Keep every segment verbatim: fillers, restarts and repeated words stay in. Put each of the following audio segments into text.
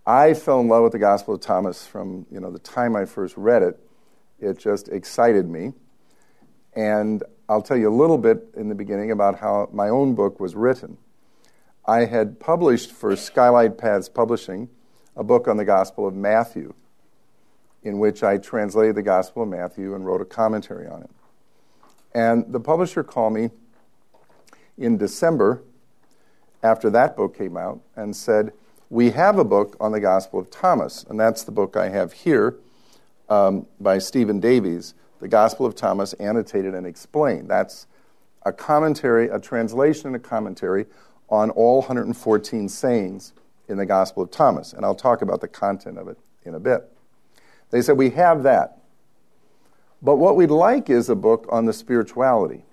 I fell in love with the Gospel of Thomas from, you know, the time I first read it. It just excited me. And I'll tell you a little bit in the beginning about how my own book was written. I had published for Skylight Paths Publishing a book on the Gospel of Matthew, in which I translated the Gospel of Matthew and wrote a commentary on it. And the publisher called me in December after that book came out and said, we have a book on the Gospel of Thomas, and that's the book I have here um, by Stephen Davies, The Gospel of Thomas, Annotated and Explained. That's a commentary, a translation and a commentary on all one hundred fourteen sayings in the Gospel of Thomas, and I'll talk about the content of it in a bit. They said, we have that, but what we'd like is a book on the spirituality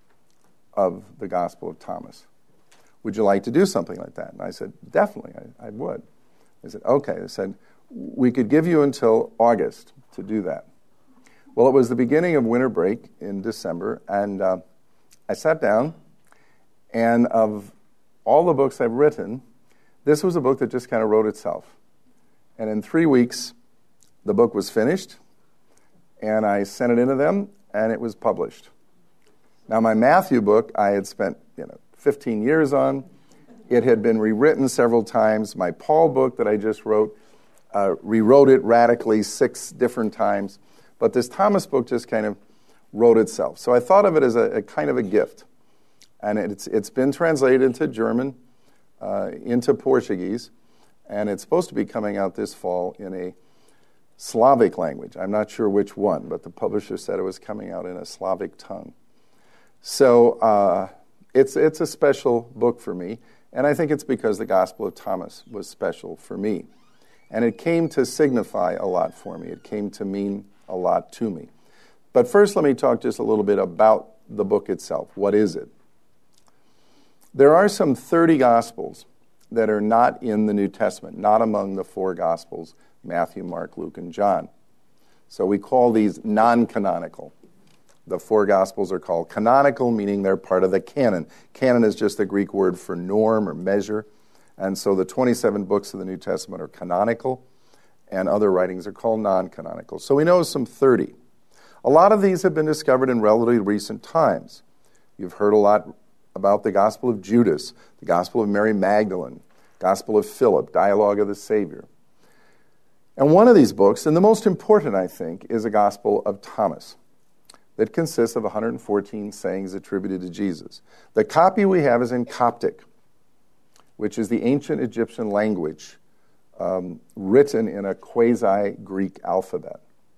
of the Gospel of Thomas. Would you like to do something like that? And I said, definitely, I, I would. They said, okay. They said, we could give you until August to do that. Well, it was the beginning of winter break in December, and uh, I sat down, and of all the books I've written, this was a book that just kind of wrote itself. And in three weeks, the book was finished, and I sent it into them, and it was published. Now, my Matthew book, I had spent, you know, fifteen years on. It had been rewritten several times. My Paul book that I just wrote, uh, rewrote it radically six different times. But this Thomas book just kind of wrote itself. So I thought of it as a, a kind of a gift. And it's it's been translated into German, uh, into Portuguese, and it's supposed to be coming out this fall in a Slavic language. I'm not sure which one, but the publisher said it was coming out in a Slavic tongue. So uh, it's it's a special book for me, and I think it's because the Gospel of Thomas was special for me. And it came to signify a lot for me. It came to mean a lot to me. But first, let me talk just a little bit about the book itself. What is it? There are some thirty Gospels that are not in the New Testament, not among the four Gospels, Matthew, Mark, Luke, and John. So we call these non-canonical. The four Gospels are called canonical, meaning they're part of the canon. Canon is just the Greek word for norm or measure. And so the twenty-seven books of the New Testament are canonical, and other writings are called non-canonical. So we know some thirty. A lot of these have been discovered in relatively recent times. You've heard a lot about the Gospel of Judas, the Gospel of Mary Magdalene, Gospel of Philip, Dialogue of the Savior. And one of these books, and the most important, I think, is the Gospel of Thomas, that consists of one hundred fourteen sayings attributed to Jesus. The copy we have is in Coptic, which is the ancient Egyptian language, um, written in a quasi-Greek alphabet.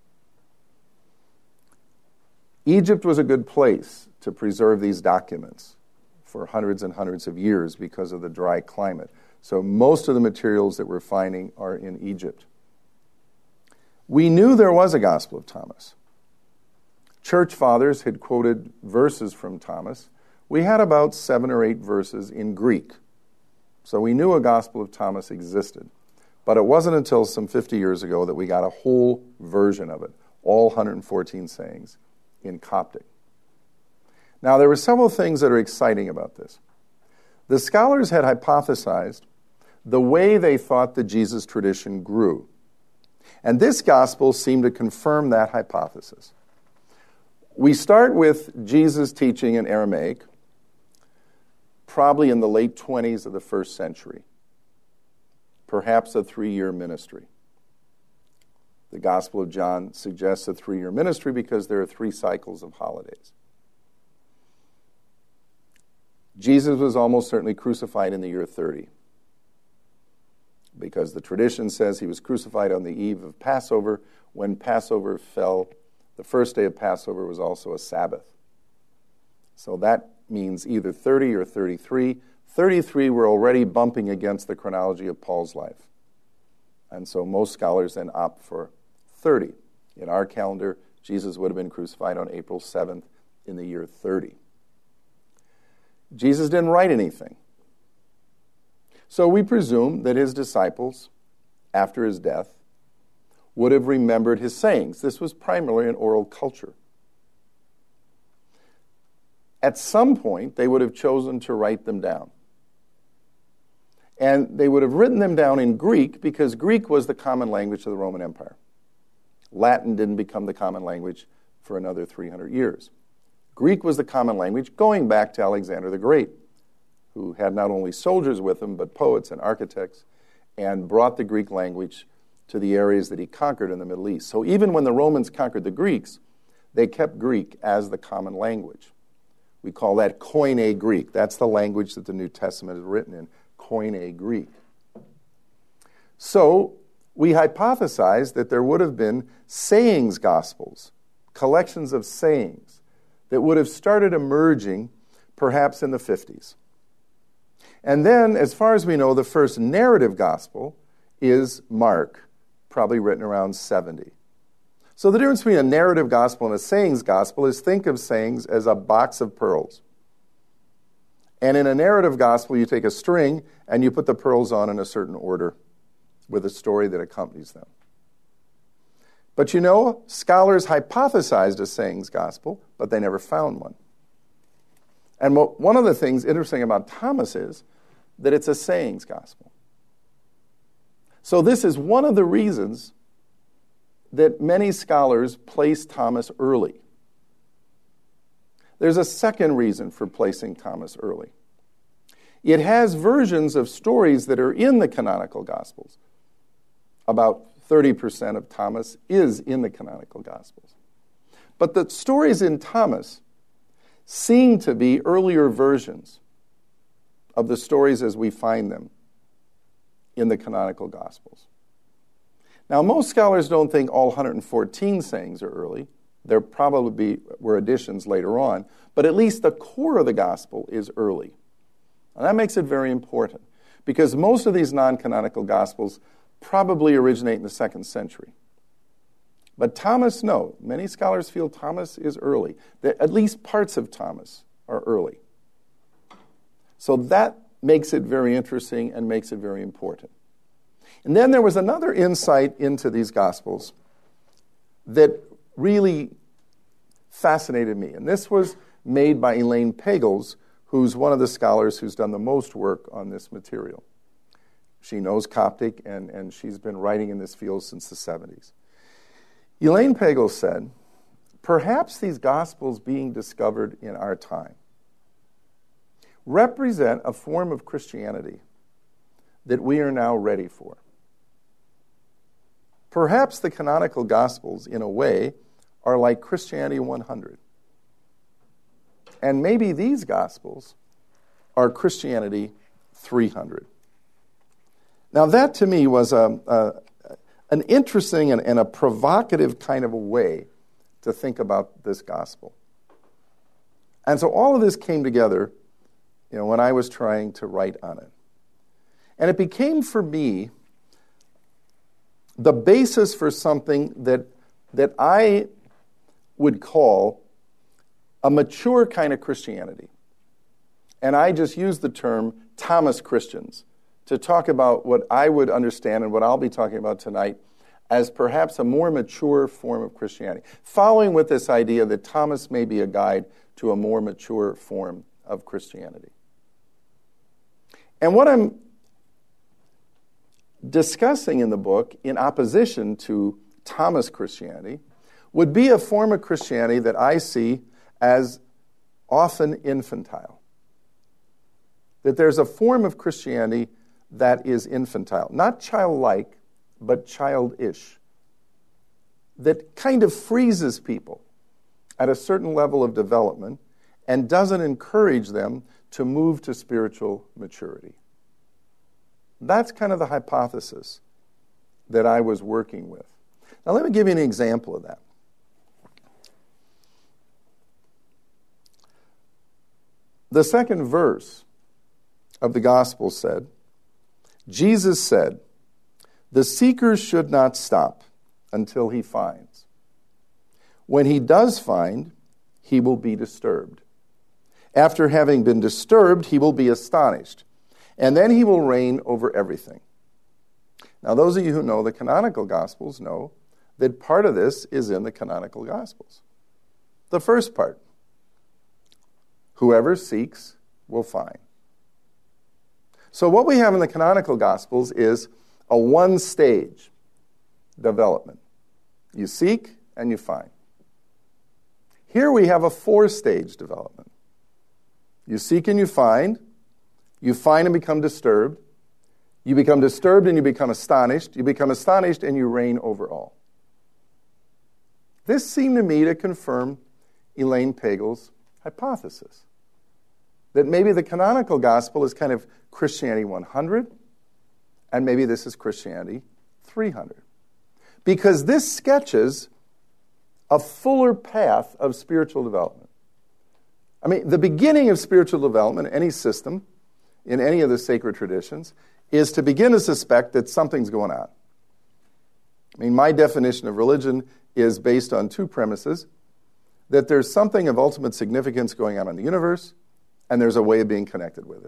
Egypt was a good place to preserve these documents for hundreds and hundreds of years because of the dry climate. So most of the materials that we're finding are in Egypt. We knew there was a Gospel of Thomas. Church fathers had quoted verses from Thomas. We had about seven or eight verses in Greek. So we knew a Gospel of Thomas existed. But it wasn't until some fifty years ago that we got a whole version of it, all one hundred fourteen sayings in Coptic. Now, there were several things that are exciting about this. The scholars had hypothesized the way they thought the Jesus tradition grew. And this gospel seemed to confirm that hypothesis. We start with Jesus teaching in Aramaic, probably in the late twenties of the first century, perhaps a three-year ministry. The Gospel of John suggests a three-year ministry because there are three cycles of holidays. Jesus was almost certainly crucified in the year thirty, because the tradition says he was crucified on the eve of Passover. When Passover fell, the first day of Passover was also a Sabbath. So that means either thirty or thirty-three. thirty-three were already bumping against the chronology of Paul's life. And so most scholars then opt for thirty. In our calendar, Jesus would have been crucified on April seventh in the year thirty. Jesus didn't write anything. So we presume that his disciples, after his death, would have remembered his sayings. This was primarily an oral culture. At some point, they would have chosen to write them down. And they would have written them down in Greek because Greek was the common language of the Roman Empire. Latin didn't become the common language for another three hundred years. Greek was the common language going back to Alexander the Great, who had not only soldiers with him, but poets and architects, and brought the Greek language to the areas that he conquered in the Middle East. So even when the Romans conquered the Greeks, they kept Greek as the common language. We call that Koine Greek. That's the language that the New Testament is written in, Koine Greek. So we hypothesized that there would have been sayings gospels, collections of sayings, that would have started emerging perhaps in the fifties. And then, as far as we know, the first narrative gospel is Mark, probably written around seventy. So the difference between a narrative gospel and a sayings gospel is think of sayings as a box of pearls. And in a narrative gospel, you take a string and you put the pearls on in a certain order with a story that accompanies them. But you know, scholars hypothesized a sayings gospel, but they never found one. And one of the things interesting about Thomas is that it's a sayings gospel. So this is one of the reasons that many scholars place Thomas early. There's a second reason for placing Thomas early. It has versions of stories that are in the canonical Gospels. About thirty percent of Thomas is in the canonical Gospels. But the stories in Thomas seem to be earlier versions of the stories as we find them in the canonical Gospels. Now, most scholars don't think all one hundred fourteen sayings are early. There probably were additions later on, but at least the core of the Gospel is early. And that makes it very important, because most of these non-canonical Gospels probably originate in the second century. But Thomas, no. Many scholars feel Thomas is early. That at least parts of Thomas are early. So that makes it very interesting and makes it very important. And then there was another insight into these Gospels that really fascinated me. And this was made by Elaine Pagels, who's one of the scholars who's done the most work on this material. She knows Coptic, and, and she's been writing in this field since the seventies. Elaine Pagels said, perhaps these Gospels being discovered in our time represent a form of Christianity that we are now ready for. Perhaps the canonical Gospels, in a way, are like Christianity one hundred. And maybe these Gospels are Christianity three hundred. Now that to me was a, a, an interesting and, and a provocative kind of a way to think about this Gospel. And so all of this came together, you know, when I was trying to write on it. And it became for me the basis for something that that I would call a mature kind of Christianity. And I just use the term Thomas Christians to talk about what I would understand and what I'll be talking about tonight as perhaps a more mature form of Christianity, following with this idea that Thomas may be a guide to a more mature form of Christianity. And what I'm discussing in the book, in opposition to Thomas Christianity, would be a form of Christianity that I see as often infantile. That there's a form of Christianity that is infantile, not childlike, but childish, that kind of freezes people at a certain level of development and doesn't encourage them to move to spiritual maturity. That's kind of the hypothesis that I was working with. Now let me give you an example of that. The second verse of the gospel said, Jesus said, the seeker should not stop until he finds. When he does find, he will be disturbed. After having been disturbed, he will be astonished. And then he will reign over everything. Now, those of you who know the canonical Gospels know that part of this is in the canonical Gospels. The first part, whoever seeks will find. So what we have in the canonical Gospels is a one-stage development. You seek and you find. Here we have a four-stage development. You seek and you find. You find and become disturbed. You become disturbed and you become astonished. You become astonished and you reign over all. This seemed to me to confirm Elaine Pagel's hypothesis that maybe the canonical gospel is kind of Christianity one hundred, and maybe this is Christianity three hundred. Because this sketches a fuller path of spiritual development. I mean, the beginning of spiritual development in any system, in any of the sacred traditions, is to begin to suspect that something's going on. I mean, my definition of religion is based on two premises: that there's something of ultimate significance going on in the universe, and there's a way of being connected with it.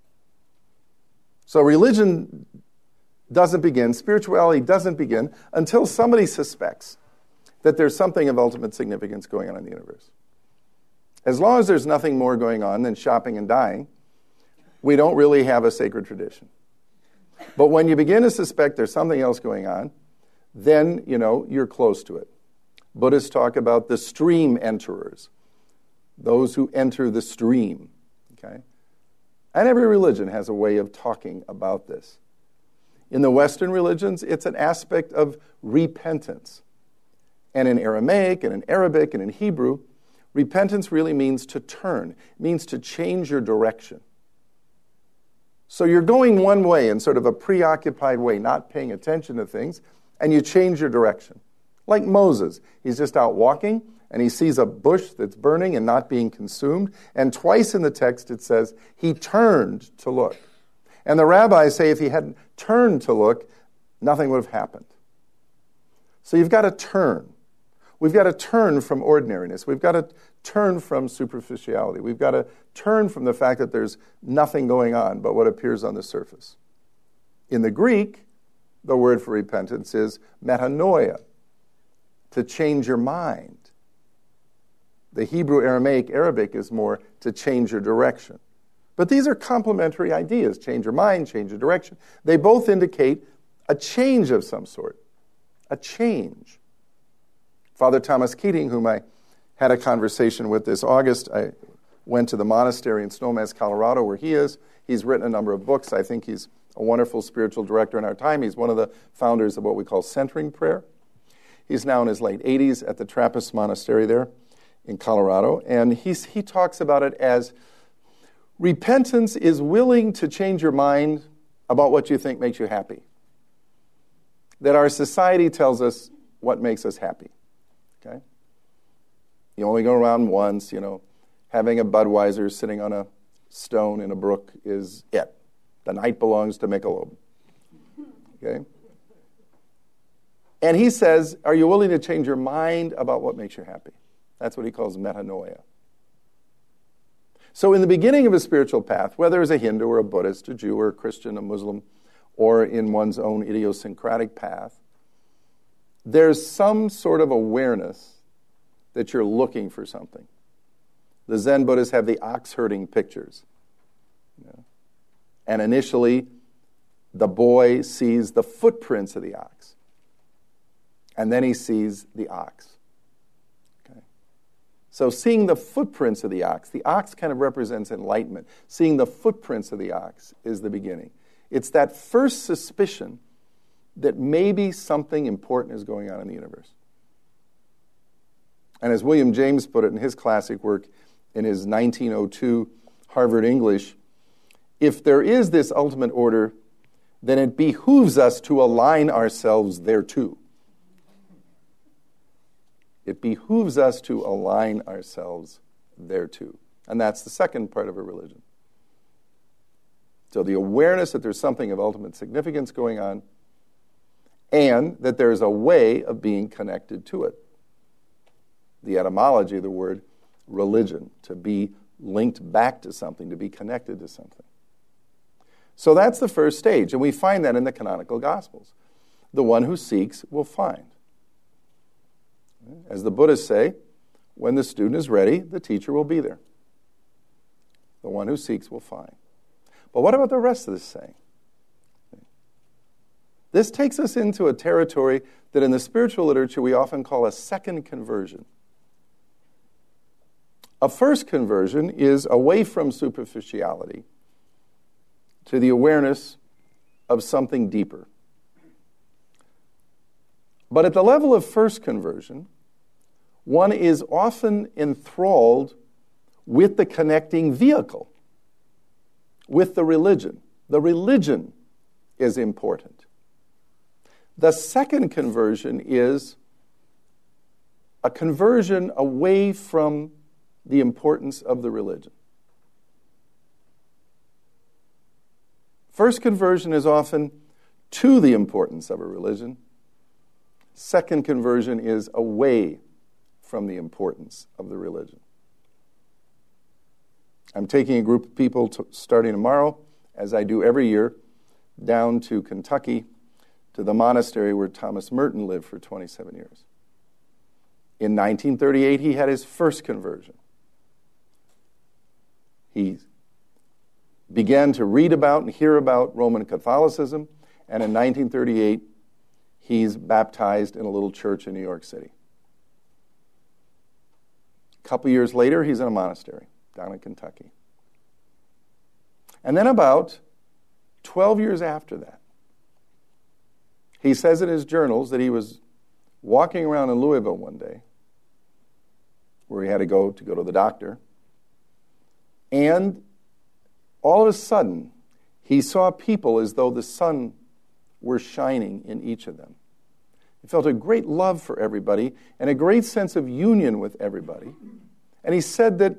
So religion doesn't begin, spirituality doesn't begin until somebody suspects that there's something of ultimate significance going on in the universe. As long as there's nothing more going on than shopping and dying, we don't really have a sacred tradition. But when you begin to suspect there's something else going on, then, you know, you're close to it. Buddhists talk about the stream enterers, those who enter the stream, okay? And every religion has a way of talking about this. In the Western religions, it's an aspect of repentance. And in Aramaic and in Arabic and in Hebrew, repentance really means to turn. It means to change your direction. So you're going one way in sort of a preoccupied way, not paying attention to things, and you change your direction. Like Moses, he's just out walking, and he sees a bush that's burning and not being consumed, and twice in the text it says he turned to look. And the rabbis say if he hadn't turned to look, nothing would have happened. So you've got to turn. We've got to turn from ordinariness. We've got to turn from superficiality. We've got to turn from the fact that there's nothing going on but what appears on the surface. In the Greek, the word for repentance is metanoia, to change your mind. The Hebrew, Aramaic, Arabic is more to change your direction. But these are complementary ideas. Change your mind, change your direction. They both indicate a change of some sort. A change. Father Thomas Keating, whom I had a conversation with this August, I went to the monastery in Snowmass, Colorado, where he is. He's written a number of books. I think he's a wonderful spiritual director in our time. He's one of the founders of what we call centering prayer. He's now in his late eighties at the Trappist Monastery there in Colorado. And he's, he talks about it as repentance is willing to change your mind about what you think makes you happy. That our society tells us what makes us happy. Okay? You only go around once, you know. Having a Budweiser sitting on a stone in a brook is it. The night belongs to Michelob. Okay? And he says, are you willing to change your mind about what makes you happy? That's what he calls metanoia. So in the beginning of a spiritual path, whether as a Hindu or a Buddhist, a Jew or a Christian, a Muslim, or in one's own idiosyncratic path, there's some sort of awareness that you're looking for something. The Zen Buddhists have the ox herding pictures. You know? And initially, the boy sees the footprints of the ox. And then he sees the ox. Okay? So seeing the footprints of the ox, the ox kind of represents enlightenment. Seeing the footprints of the ox is the beginning. It's that first suspicion that maybe something important is going on in the universe. And as William James put it in his classic work in his nineteen oh two Harvard English, if there is this ultimate order, then it behooves us to align ourselves thereto. It behooves us to align ourselves thereto. And that's the second part of a religion. So the awareness that there's something of ultimate significance going on, and that there's a way of being connected to it. The etymology of the word religion, to be linked back to something, to be connected to something. So that's the first stage, and we find that in the canonical Gospels. The one who seeks will find. As the Buddhists say, when the student is ready, the teacher will be there. The one who seeks will find. But what about the rest of this saying? This takes us into a territory that in the spiritual literature we often call a second conversion. A first conversion is away from superficiality to the awareness of something deeper. But at the level of first conversion, one is often enthralled with the connecting vehicle, with the religion. The religion is important. The second conversion is a conversion away from the importance of the religion. First conversion is often to the importance of a religion. Second conversion is away from the importance of the religion. I'm taking a group of people to, starting tomorrow, as I do every year, down to Kentucky, to the monastery where Thomas Merton lived for twenty-seven years. In nineteen thirty-eight, he had his first conversion. He began to read about and hear about Roman Catholicism, and in nineteen thirty-eight, he's baptized in a little church in New York City. A couple years later, he's in a monastery down in Kentucky. And then about twelve years after that, he says in his journals that he was walking around in Louisville one day where he had to go to go to the doctor. And all of a sudden, he saw people as though the sun were shining in each of them. He felt a great love for everybody and a great sense of union with everybody. And he said that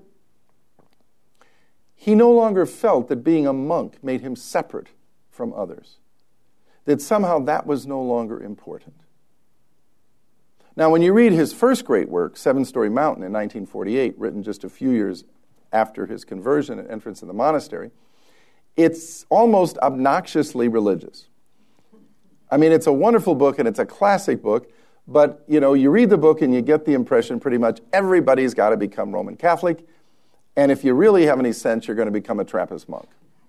he no longer felt that being a monk made him separate from others, that somehow that was no longer important. Now, when you read his first great work, Seven Storey Mountain, in nineteen forty-eight, written just a few years after his conversion and entrance in the monastery, it's almost obnoxiously religious. I mean, it's a wonderful book and it's a classic book, but, you know, you read the book and you get the impression pretty much everybody's got to become Roman Catholic, and if you really have any sense, you're going to become a Trappist monk.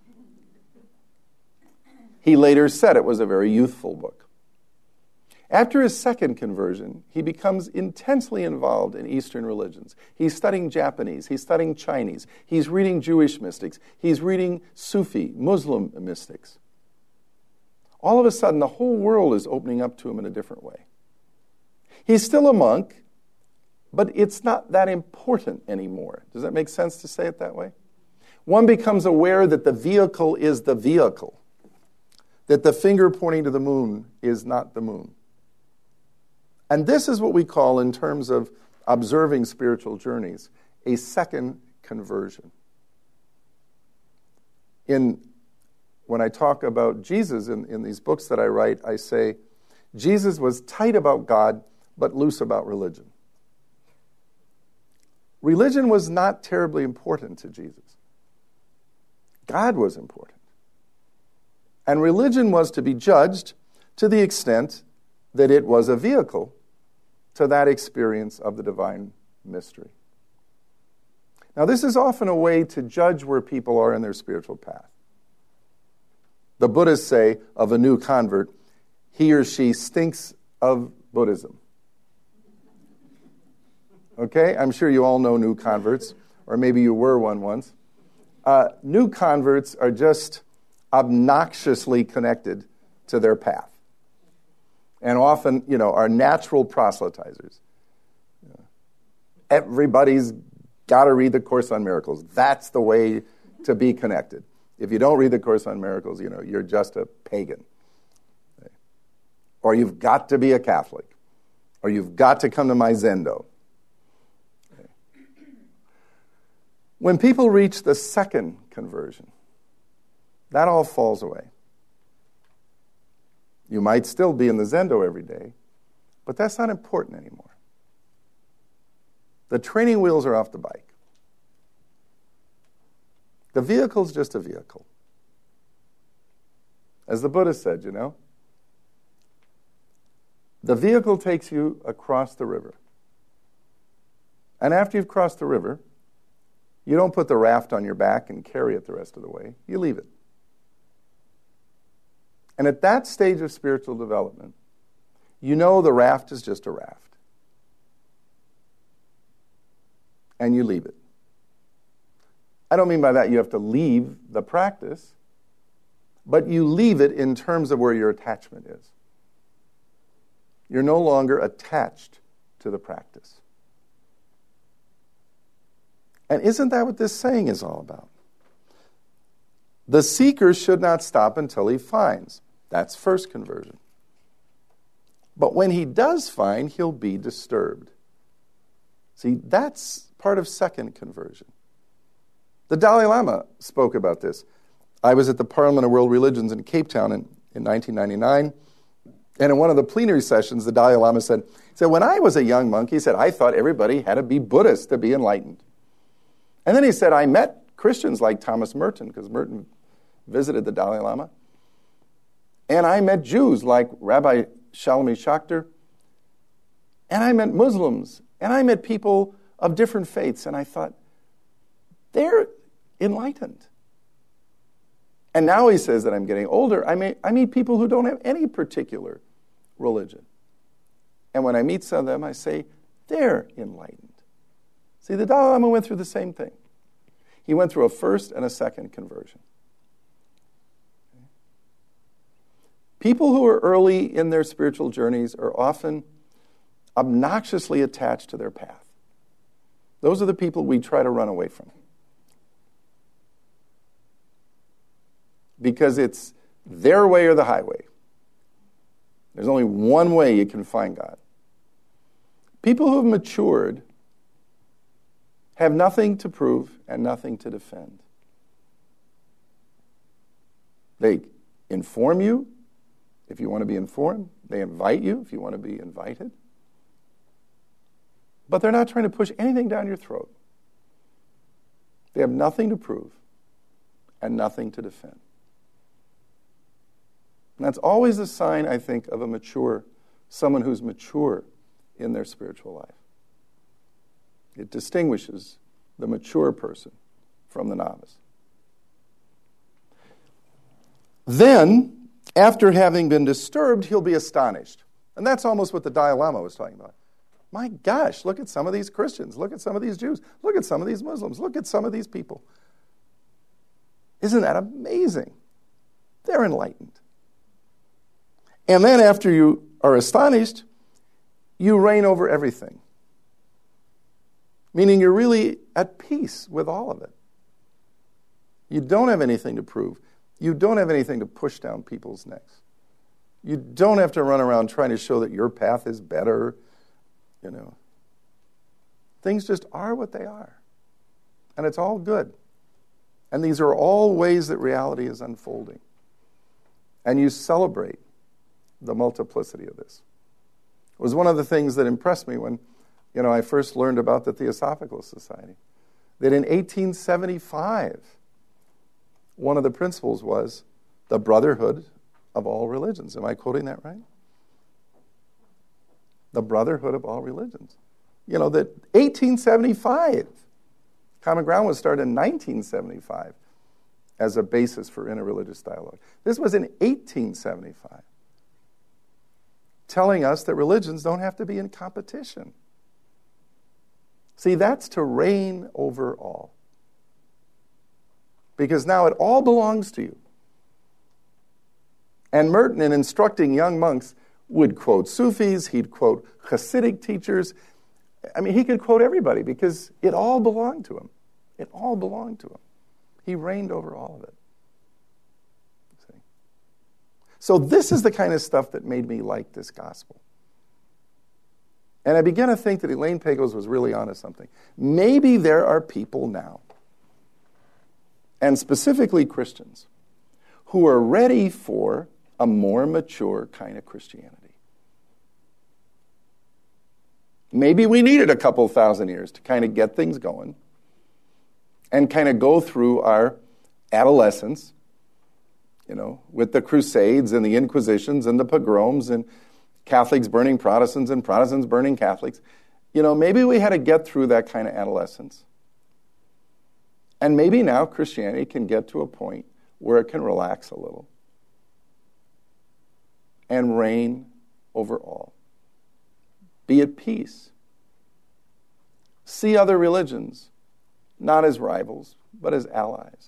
He later said it was a very youthful book. After his second conversion, he becomes intensely involved in Eastern religions. He's studying Japanese. He's studying Chinese. He's reading Jewish mystics. He's reading Sufi, Muslim mystics. All of a sudden, the whole world is opening up to him in a different way. He's still a monk, but it's not that important anymore. Does that make sense to say it that way? One becomes aware that the vehicle is the vehicle, that the finger pointing to the moon is not the moon. And this is what we call, in terms of observing spiritual journeys, a second conversion. In When I talk about Jesus in, in these books that I write, I say, Jesus was tight about God, but loose about religion. Religion was not terribly important to Jesus. God was important. And religion was to be judged to the extent that it was a vehicle to that experience of the divine mystery. Now, this is often a way to judge where people are in their spiritual path. The Buddhists say of a new convert, he or she stinks of Buddhism. Okay? I'm sure you all know new converts, or maybe you were one once. Uh, new converts are just obnoxiously connected to their path. And often, you know, are natural proselytizers. Everybody's got to read the Course on Miracles. That's the way to be connected. If you don't read the Course on Miracles, you know, you're just a pagan. Or you've got to be a Catholic. Or you've got to come to my Zendo. When people reach the second conversion, that all falls away. You might still be in the Zendo every day, but that's not important anymore. The training wheels are off the bike. The vehicle's just a vehicle. As the Buddha said, you know, the vehicle takes you across the river. And after you've crossed the river, you don't put the raft on your back and carry it the rest of the way. You leave it. And at that stage of spiritual development, you know the raft is just a raft. And you leave it. I don't mean by that you have to leave the practice, but you leave it in terms of where your attachment is. You're no longer attached to the practice. And isn't that what this saying is all about? The seeker should not stop until he finds. That's first conversion. But when he does find, he'll be disturbed. See, that's part of second conversion. The Dalai Lama spoke about this. I was at the Parliament of World Religions in Cape Town in, in nineteen ninety-nine, and in one of the plenary sessions, the Dalai Lama said, he said, when I was a young monk, he said, I thought everybody had to be Buddhist to be enlightened. And then he said, I met Christians like Thomas Merton, because Merton visited the Dalai Lama. And I met Jews like Rabbi Shalom Schachter. And I met Muslims. And I met people of different faiths. And I thought, they're enlightened. And now he says that I'm getting older. I, may, I meet people who don't have any particular religion. And when I meet some of them, I say, they're enlightened. See, the Dalai Lama went through the same thing. He went through a first and a second conversion. People who are early in their spiritual journeys are often obnoxiously attached to their path. Those are the people we try to run away from. Because it's their way or the highway. There's only one way you can find God. People who have matured have nothing to prove and nothing to defend. They inform you if you want to be informed. They invite you if you want to be invited. But they're not trying to push anything down your throat. They have nothing to prove and nothing to defend. And that's always a sign, I think, of a mature, someone who's mature in their spiritual life. It distinguishes the mature person from the novice. Then, after having been disturbed, he'll be astonished. And that's almost what the Dalai Lama was talking about. My gosh, look at some of these Christians. Look at some of these Jews. Look at some of these Muslims. Look at some of these people. Isn't that amazing? They're enlightened. And then after you are astonished, you reign over everything. Meaning you're really at peace with all of it. You don't have anything to prove. You don't have anything to push down people's necks. You don't have to run around trying to show that your path is better. You know, things just are what they are. And it's all good. And these are all ways that reality is unfolding. And you celebrate the multiplicity of this. It was one of the things that impressed me when, you know, I first learned about the Theosophical Society. That in eighteen seventy-five, one of the principles was the brotherhood of all religions. Am I quoting that right? The brotherhood of all religions. You know, that eighteen seventy-five, Common Ground was started in nineteen seventy-five as a basis for interreligious dialogue. This was in eighteen seventy-five, telling us that religions don't have to be in competition. See, that's to reign over all. Because now it all belongs to you. And Merton, in instructing young monks, would quote Sufis, he'd quote Hasidic teachers. I mean, he could quote everybody because it all belonged to him. It all belonged to him. He reigned over all of it. See? So this is the kind of stuff that made me like this gospel. And I began to think that Elaine Pagels was really onto something. Maybe there are people now, and specifically Christians, who are ready for a more mature kind of Christianity. Maybe we needed a couple thousand years to kind of get things going and kind of go through our adolescence, you know, with the Crusades and the Inquisitions and the pogroms and Catholics burning Protestants and Protestants burning Catholics. You know, maybe we had to get through that kind of adolescence. And maybe now Christianity can get to a point where it can relax a little. and reign over all. Be at peace. See other religions not as rivals, but as allies.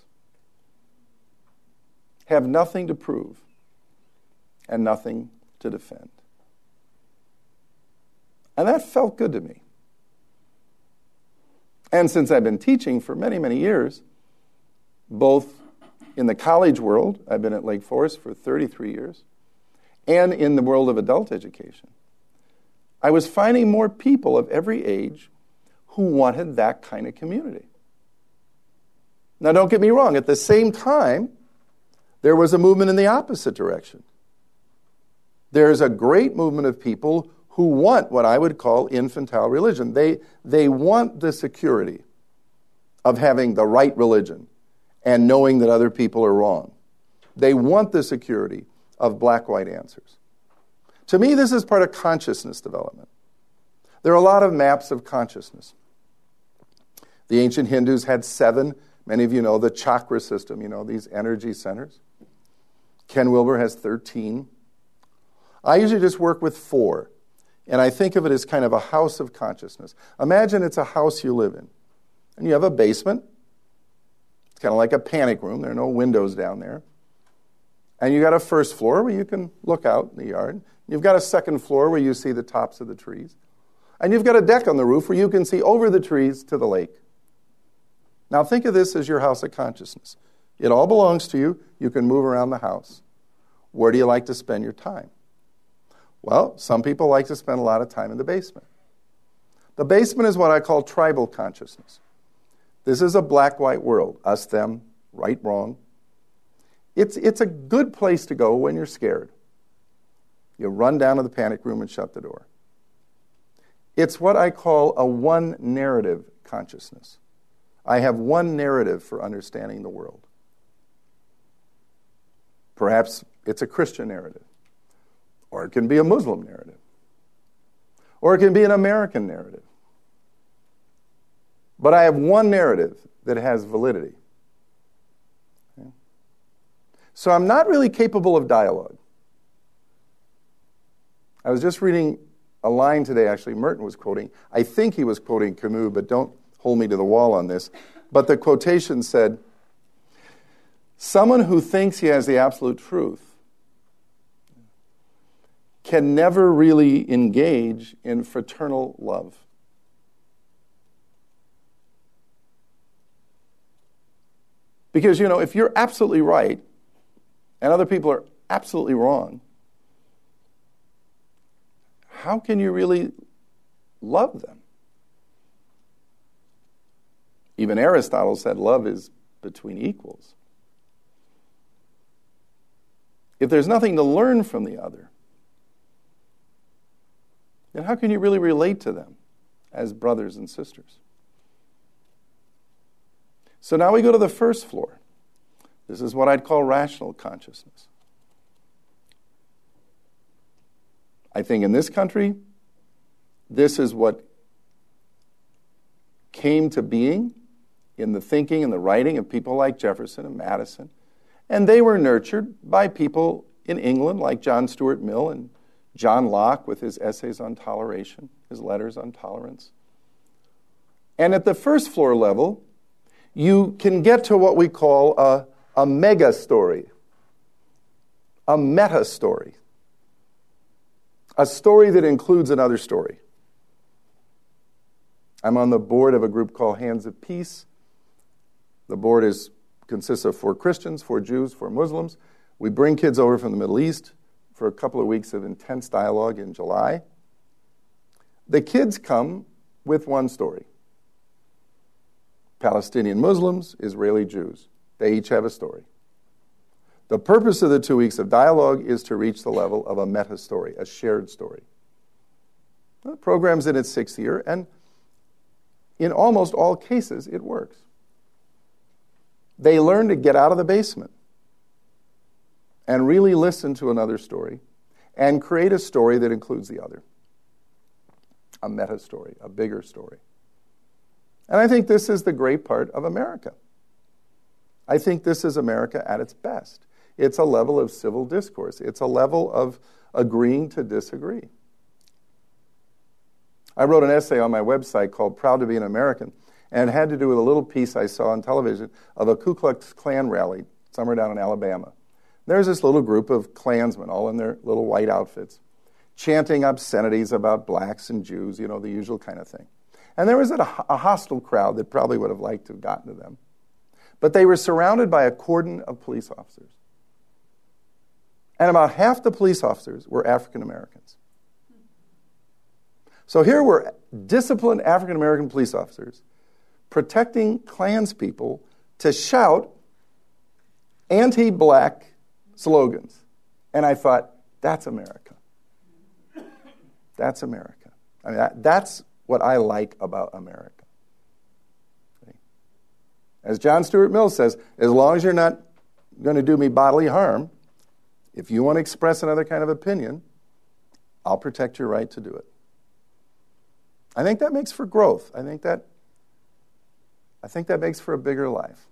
Have nothing to prove and nothing to defend. And that felt good to me. And since I've been teaching for many, many years, both in the college world, I've been at Lake Forest for thirty-three years, and in the world of adult education, I was finding more people of every age who wanted that kind of community. Now, don't get me wrong. At the same time, there was a movement in the opposite direction. There's a great movement of people who want what I would call infantile religion. They, they want the security of having the right religion and knowing that other people are wrong. They want the security of black-white answers. To me, this is part of consciousness development. There are a lot of maps of consciousness. The ancient Hindus had seven. Many of you know the chakra system, you know, these energy centers. Ken Wilber has thirteen. I usually just work with four, and I think of it as kind of a house of consciousness. Imagine it's a house you live in, and you have a basement. It's kind of like a panic room. There are no windows down there. And you got a first floor where you can look out in the yard. You've got a second floor where you see the tops of the trees. And you've got a deck on the roof where you can see over the trees to the lake. Now think of this as your house of consciousness. It all belongs to you. You can move around the house. Where do you like to spend your time? Well, some people like to spend a lot of time in the basement. The basement is what I call tribal consciousness. This is a black-white world. Us, them, right, wrong. It's, it's a good place to go when you're scared. You run down to the panic room and shut the door. It's what I call a one-narrative consciousness. I have one narrative for understanding the world. Perhaps it's a Christian narrative. Or it can be a Muslim narrative. Or it can be an American narrative. But I have one narrative that has validity. Okay? So I'm not really capable of dialogue. I was just reading a line today, actually, Merton was quoting. I think he was quoting Camus, but don't hold me to the wall on this. But the quotation said, someone who thinks he has the absolute truth can never really engage in fraternal love. Because, you know, if you're absolutely right and other people are absolutely wrong, how can you really love them? Even Aristotle said love is between equals. If there's nothing to learn from the other, then how can you really relate to them as brothers and sisters? So now we go to the first floor. This is what I'd call rational consciousness. I think in this country, this is what came to being in the thinking and the writing of people like Jefferson and Madison. And they were nurtured by people in England like John Stuart Mill and John Locke with his essays on toleration, his letters on tolerance. And at the first floor level, you can get to what we call a, a mega story, a meta story, a story that includes another story. I'm on the board of a group called Hands of Peace. The board is consists of four Christians, four Jews, four Muslims. We bring kids over from the Middle East for a couple of weeks of intense dialogue in July. The kids come with one story. Palestinian Muslims, Israeli Jews. They each have a story. The purpose of the two weeks of dialogue is to reach the level of a meta story, a shared story. The program's in its sixth year, and in almost all cases, it works. They learn to get out of the basement and really listen to another story and create a story that includes the other. A meta story, a bigger story. And I think this is the great part of America. I think this is America at its best. It's a level of civil discourse. It's a level of, agreeing to disagree. I wrote an essay on my website called Proud to be an American, and it had to do with a little piece I saw on television of a Ku Klux Klan rally somewhere down in Alabama. There's this little group of Klansmen, all in their little white outfits, chanting obscenities about blacks and Jews, you know, the usual kind of thing. And there was a, a hostile crowd that probably would have liked to have gotten to them. But they were surrounded by a cordon of police officers. And about half the police officers were African Americans. So here were disciplined African American police officers protecting Klanspeople to shout anti-black slogans. And I thought, that's America. That's America. I mean, that, that's what I like about America. As John Stuart Mill says, as long as you're not going to do me bodily harm, if you want to express another kind of opinion, I'll protect your right to do it. I think that makes for growth. I think that I think that makes for a bigger life.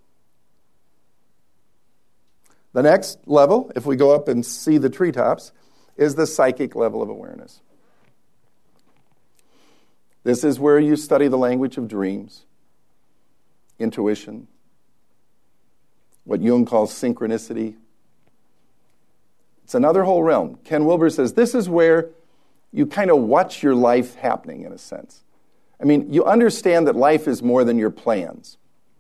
The next level, if we go up and see the treetops, is the psychic level of awareness. This is where you study the language of dreams, intuition, what Jung calls synchronicity. It's another whole realm. Ken Wilber says this is where you kind of watch your life happening in a sense. I mean, you understand that life is more than your plans.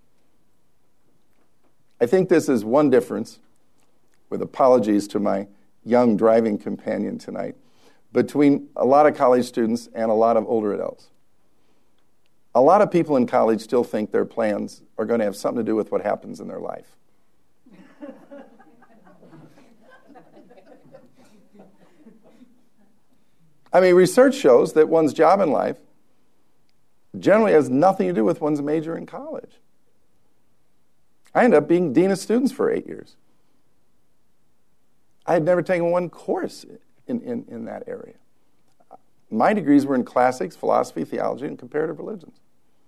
I think this is one difference, with apologies to my young driving companion tonight, between a lot of college students and a lot of older adults. A lot of people in college still think their plans are going to have something to do with what happens in their life. I mean, research shows that one's job in life generally has nothing to do with one's major in college. I ended up being dean of students for eight years. I had never taken one course in, in, in that area. My degrees were in classics, philosophy, theology, and comparative religions.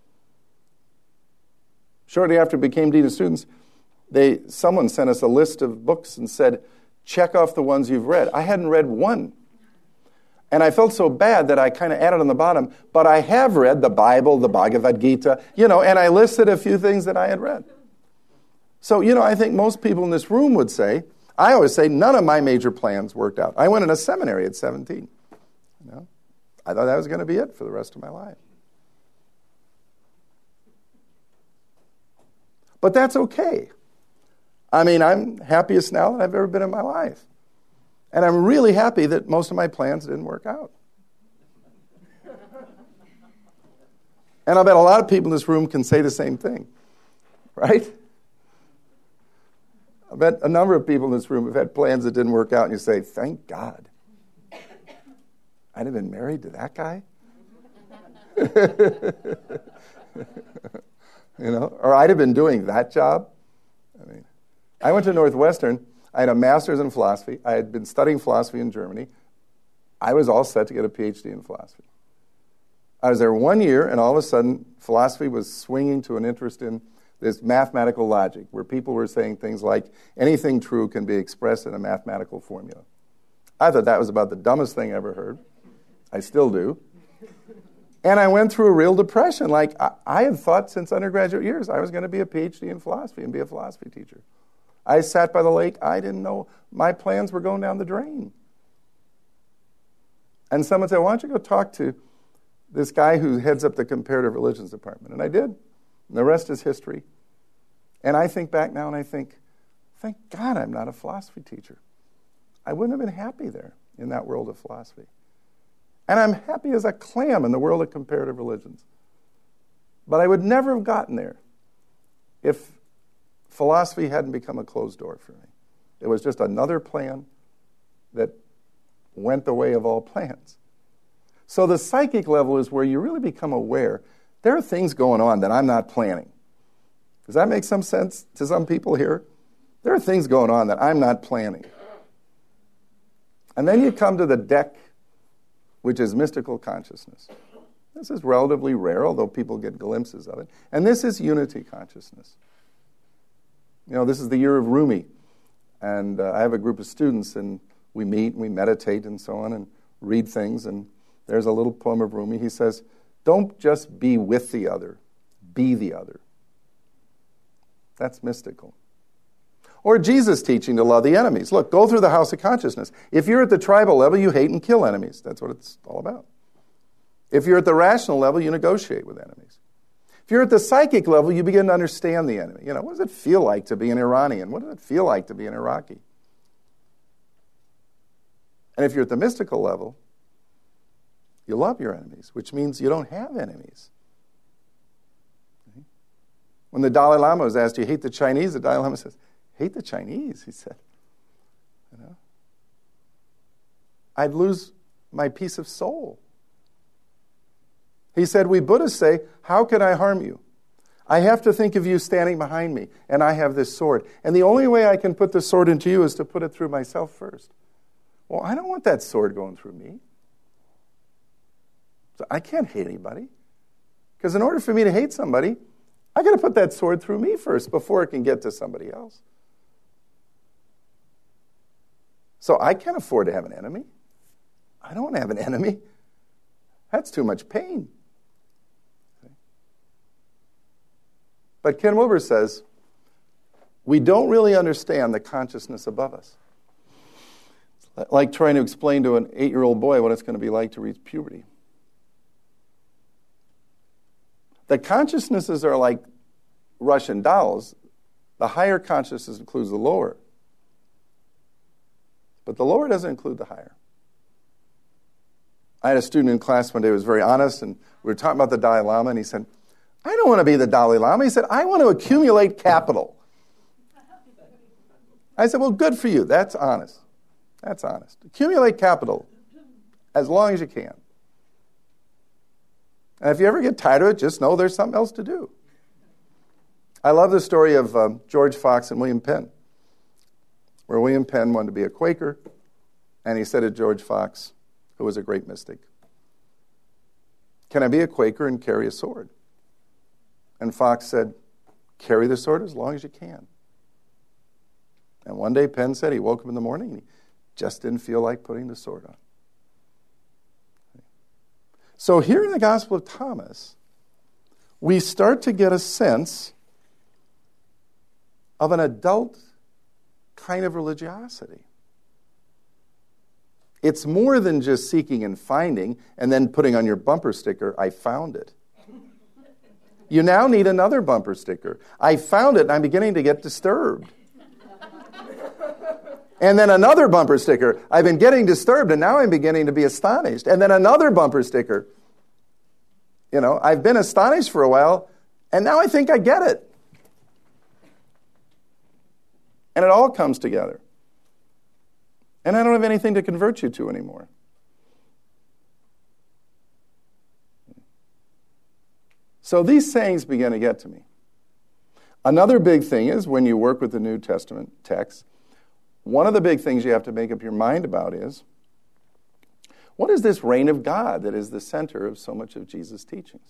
Shortly after I became dean of students, they someone sent us a list of books and said, check off the ones you've read. I hadn't read one. And I felt so bad that I kind of added on the bottom, but I have read the Bible, the Bhagavad Gita, you know, and I listed a few things that I had read. So, you know, I think most people in this room would say, I always say, none of my major plans worked out. I went in a seminary at seventeen. You know, I thought that was going to be it for the rest of my life. But that's okay. I mean, I'm happiest now that I've ever been in my life. And I'm really happy that most of my plans didn't work out. And I bet a lot of people in this room can say the same thing, right? I bet a number of people in this room have had plans that didn't work out, and you say, thank God. I'd have been married to that guy? You know, or I'd have been doing that job. I mean, I went to Northwestern. I had a master's in philosophy. I had been studying philosophy in Germany. I was all set to get a P H D in philosophy. I was there one year, and all of a sudden, philosophy was swinging to an interest in this mathematical logic, where people were saying things like, anything true can be expressed in a mathematical formula. I thought that was about the dumbest thing I ever heard. I still do. And I went through a real depression. Like, I, I had thought since undergraduate years I was going to be a P H D in philosophy and be a philosophy teacher. I sat by the lake. I didn't know my plans were going down the drain. And someone said, why don't you go talk to this guy who heads up the comparative religions department? And I did. And the rest is history. And I think back now and I think, thank God I'm not a philosophy teacher. I wouldn't have been happy there in that world of philosophy. And I'm happy as a clam in the world of comparative religions. But I would never have gotten there if philosophy hadn't become a closed door for me. It was just another plan that went the way of all plans. So the psychic level is where you really become aware. There are things going on that I'm not planning. Does that make some sense to some people here? There are things going on that I'm not planning. And then you come to the deck, which is mystical consciousness. This is relatively rare, although people get glimpses of it. And this is unity consciousness. You know, this is the year of Rumi. And uh, I have a group of students in we meet and we meditate and so on and read things. And there's a little poem of Rumi. He says, don't just be with the other, be the other. That's mystical. Or Jesus teaching to love the enemies. Look, go through the house of consciousness. If you're at the tribal level, you hate and kill enemies. That's what it's all about. If you're at the rational level, you negotiate with enemies. If you're at the psychic level, you begin to understand the enemy. You know, what does it feel like to be an Iranian? What does it feel like to be an Iraqi? And if you're at the mystical level, you love your enemies, which means you don't have enemies. When the Dalai Lama was asked, do you hate the Chinese? The Dalai Lama says, hate the Chinese, he said. You know, I'd lose my peace of soul. He said, we Buddhists say, how can I harm you? I have to think of you standing behind me, and I have this sword. And the only way I can put the sword into you is to put it through myself first. Well, I don't want that sword going through me. So I can't hate anybody. Because in order for me to hate somebody, I got to put that sword through me first before it can get to somebody else. So I can't afford to have an enemy. I don't want to have an enemy. That's too much pain. But Ken Wilber says, we don't really understand the consciousness above us. It's like trying to explain to an eight-year-old boy what it's going to be like to reach puberty. The consciousnesses are like Russian dolls. The higher consciousness includes the lower. But the lower doesn't include the higher. I had a student in class one day who was very honest, and we were talking about the Dalai Lama, and he said, I don't want to be the Dalai Lama. He said, I want to accumulate capital. I said, well, good for you. That's honest. That's honest. Accumulate capital as long as you can. And if you ever get tired of it, just know there's something else to do. I love the story of um, George Fox and William Penn, where William Penn wanted to be a Quaker, and he said to George Fox, who was a great mystic, can I be a Quaker and carry a sword? And Fox said, carry the sword as long as you can. And one day Penn said he woke up in the morning and he just didn't feel like putting the sword on. So here in the Gospel of Thomas, we start to get a sense of an adult kind of religiosity. It's more than just seeking and finding and then putting on your bumper sticker, I found it. You now need another bumper sticker. I found it and I'm beginning to get disturbed. And then another bumper sticker. I've been getting disturbed and now I'm beginning to be astonished. And then another bumper sticker. You know, I've been astonished for a while and now I think I get it. And it all comes together. And I don't have anything to convert you to anymore. So these sayings begin to get to me. Another big thing is when you work with the New Testament text, one of the big things you have to make up your mind about is, what is this reign of God that is the center of so much of Jesus' teachings?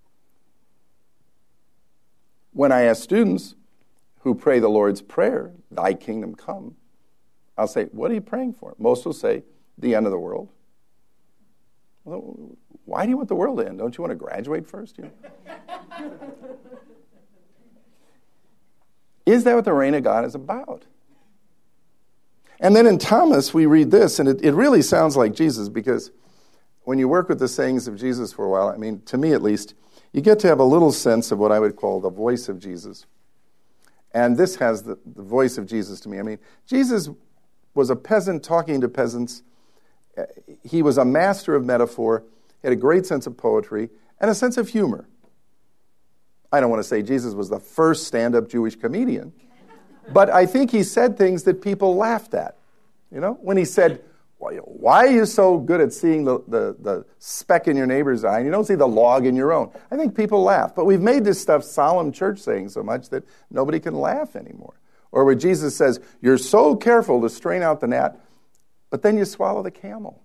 When I ask students who pray the Lord's Prayer, thy kingdom come, I'll say, what are you praying for? Most will say, the end of the world. Well, why do you want the world to end? Don't you want to graduate first? You know? Is that what the reign of God is about? And then in Thomas, we read this, and it, it really sounds like Jesus, because when you work with the sayings of Jesus for a while, I mean, to me at least, you get to have a little sense of what I would call the voice of Jesus. And this has the, the voice of Jesus to me. I mean, Jesus was a peasant talking to peasants. He was a master of metaphor. He had a great sense of poetry and a sense of humor. I don't want to say Jesus was the first stand-up Jewish comedian, but I think he said things that people laughed at. You know, when he said, why are you so good at seeing the, the, the speck in your neighbor's eye and you don't see the log in your own? I think people laugh. But we've made this stuff solemn church saying so much that nobody can laugh anymore. Or where Jesus says, you're so careful to strain out the gnat, but then you swallow the camel.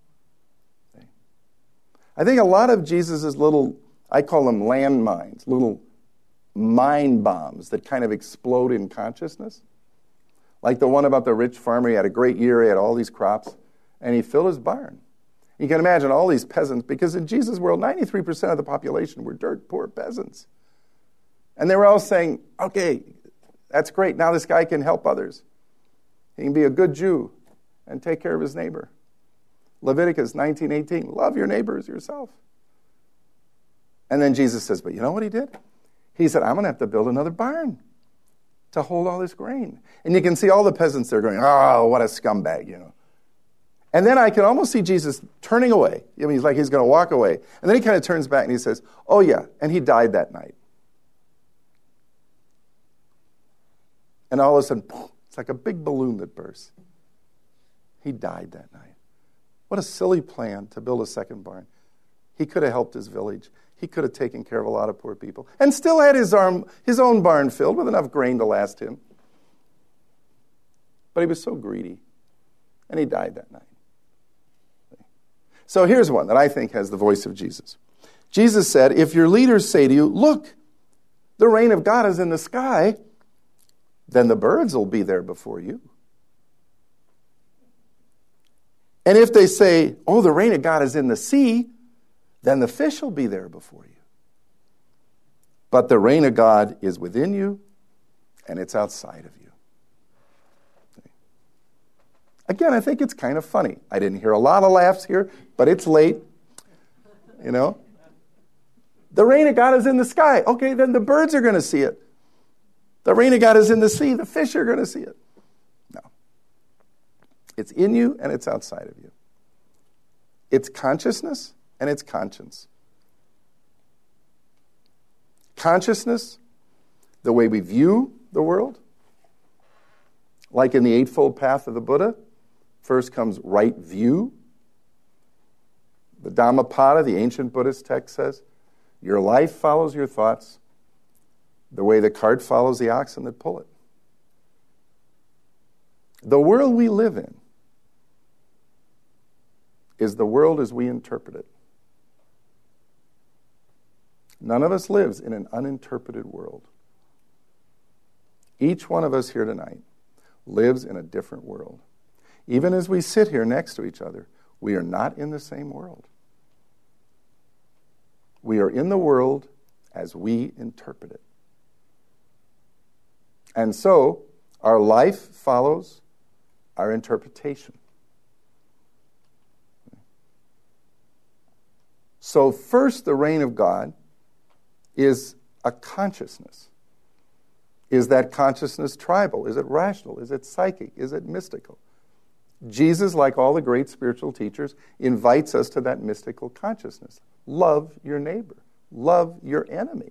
I think a lot of Jesus' little, I call them landmines, little mind bombs that kind of explode in consciousness. Like the one about the rich farmer. He had a great year. He had all these crops. And he filled his barn. You can imagine all these peasants, because in Jesus' world, ninety-three percent of the population were dirt poor peasants. And they were all saying, okay, that's great. Now this guy can help others. He can be a good Jew and take care of his neighbor. Leviticus nineteen eighteen, love your neighbor as yourself. And then Jesus says, but you know what he did? He said, I'm going to have to build another barn to hold all this grain. And you can see all the peasants there going, oh, what a scumbag, you know. And then I can almost see Jesus turning away. I mean, he's like he's going to walk away. And then he kind of turns back and he says, oh yeah, and he died that night. And all of a sudden, it's like a big balloon that bursts. He died that night. What a silly plan to build a second barn. He could have helped his village. He could have taken care of a lot of poor people and still had his, arm, his own barn filled with enough grain to last him. But he was so greedy, and he died that night. So here's one that I think has the voice of Jesus. Jesus said, if your leaders say to you, look, the reign of God is in the sky, then the birds will be there before you. And if they say, oh, the reign of God is in the sea, then the fish will be there before you. But the reign of God is within you, and it's outside of you. Again, I think it's kind of funny. I didn't hear a lot of laughs here, but it's late. You know? The reign of God is in the sky. Okay, then the birds are going to see it. The reign of God is in the sea. The fish are going to see it. No. It's in you, and it's outside of you. It's consciousness, and it's conscience. Consciousness, the way we view the world, like in the Eightfold Path of the Buddha, first comes right view. The Dhammapada, the ancient Buddhist text, says, your life follows your thoughts the way the cart follows the oxen that pull it. The world we live in is the world as we interpret it. None of us lives in an uninterpreted world. Each one of us here tonight lives in a different world. Even as we sit here next to each other, we are not in the same world. We are in the world as we interpret it. And so, our life follows our interpretation. So first, the reign of God is a consciousness. Is that consciousness tribal? Is it rational? Is it psychic? Is it mystical? Jesus, like all the great spiritual teachers, invites us to that mystical consciousness. Love your neighbor. Love your enemy.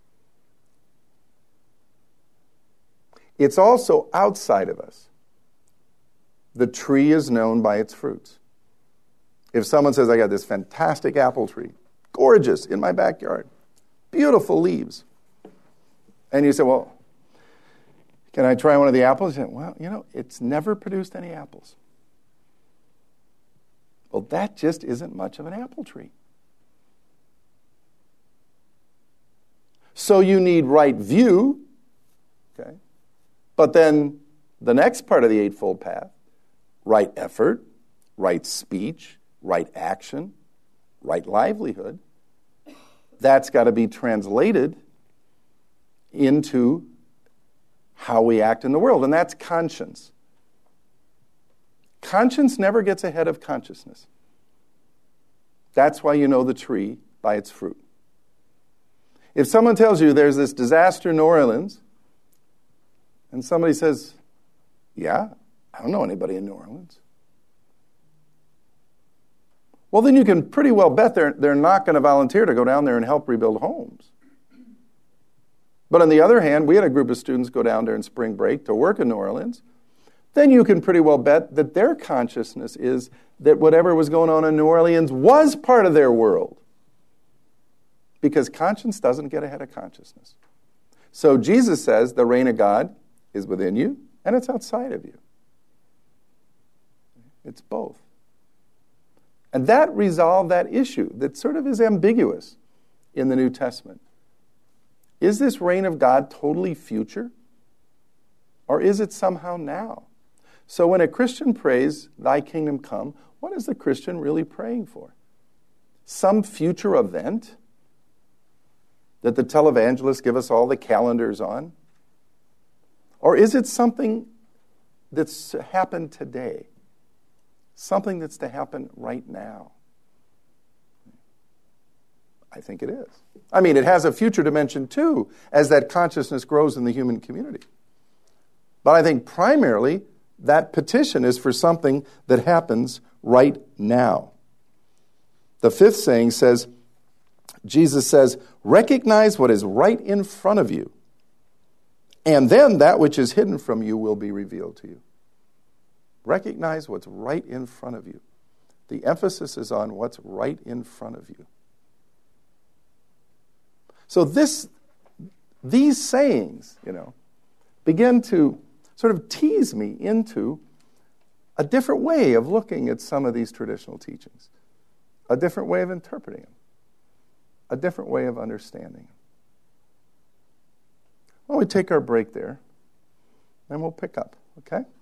It's also outside of us. The tree is known by its fruits. If someone says, I got this fantastic apple tree, gorgeous, in my backyard, beautiful leaves, and you say, well, can I try one of the apples? You say, well, you know, it's never produced any apples. Well, that just isn't much of an apple tree. So you need right view, okay? But then the next part of the Eightfold Path, right effort, right speech, right action, right livelihood, that's got to be translated into how we act in the world, and that's conscience. Conscience never gets ahead of consciousness. That's why you know the tree by its fruit. If someone tells you there's this disaster in New Orleans, and somebody says, yeah, I don't know anybody in New Orleans. Well, then you can pretty well bet they're, they're not going to volunteer to go down there and help rebuild homes. But on the other hand, we had a group of students go down there in spring break to work in New Orleans. Then you can pretty well bet that their consciousness is that whatever was going on in New Orleans was part of their world. Because conscience doesn't get ahead of consciousness. So Jesus says the reign of God is within you and it's outside of you. It's both. And that resolved that issue that sort of is ambiguous in the New Testament. Is this reign of God totally future? Or is it somehow now? So when a Christian prays, thy kingdom come, what is the Christian really praying for? Some future event that the televangelists give us all the calendars on? Or is it something that's happened today? Something that's to happen right now? I think it is. I mean, it has a future dimension too, as that consciousness grows in the human community. But I think primarily that petition is for something that happens right now. The fifth saying says, Jesus says, recognize what is right in front of you, and then that which is hidden from you will be revealed to you. Recognize what's right in front of you. The emphasis is on what's right in front of you. So this, these sayings, you know, begin to sort of tease me into a different way of looking at some of these traditional teachings, a different way of interpreting them, a different way of understanding them. Why don't we take our break there, and we'll pick up, okay?